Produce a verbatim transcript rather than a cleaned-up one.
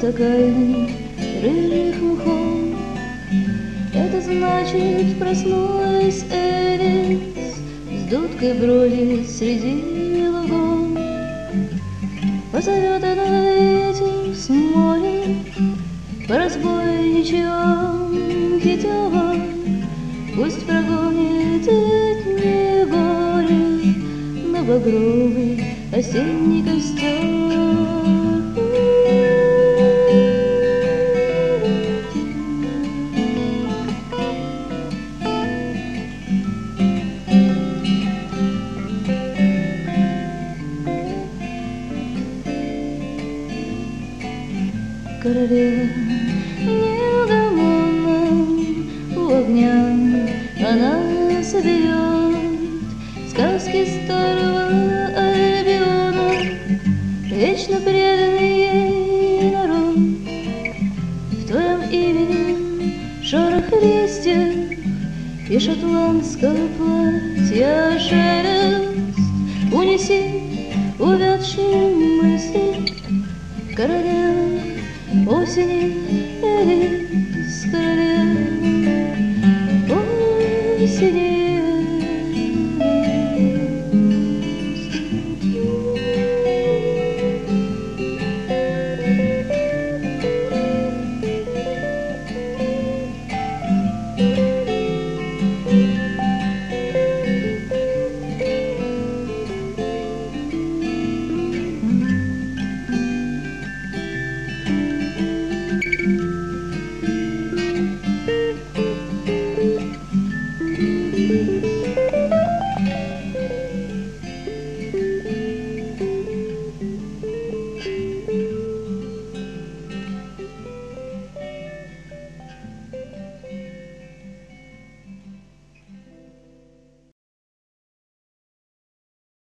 вертикальный, рыжих мхом. Это значит, проснулась Элис с дудкой брови среди лугов. Позовет она ветер с моря по разбойничьим китям. Пусть прогонит летнее горе на багровый осенний костер. Королева неугомонна, у огня она соберет сказки старого Альбиона, вечно преданный ей народ. В твоем имени шорох листьев и шотландского платья шелест. Унеси увядшие мысли, королева осени Элис, королева.